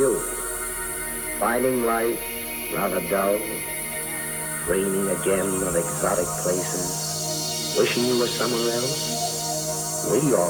youth, finding life rather dull, dreaming again of exotic places, wishing you were somewhere else? We all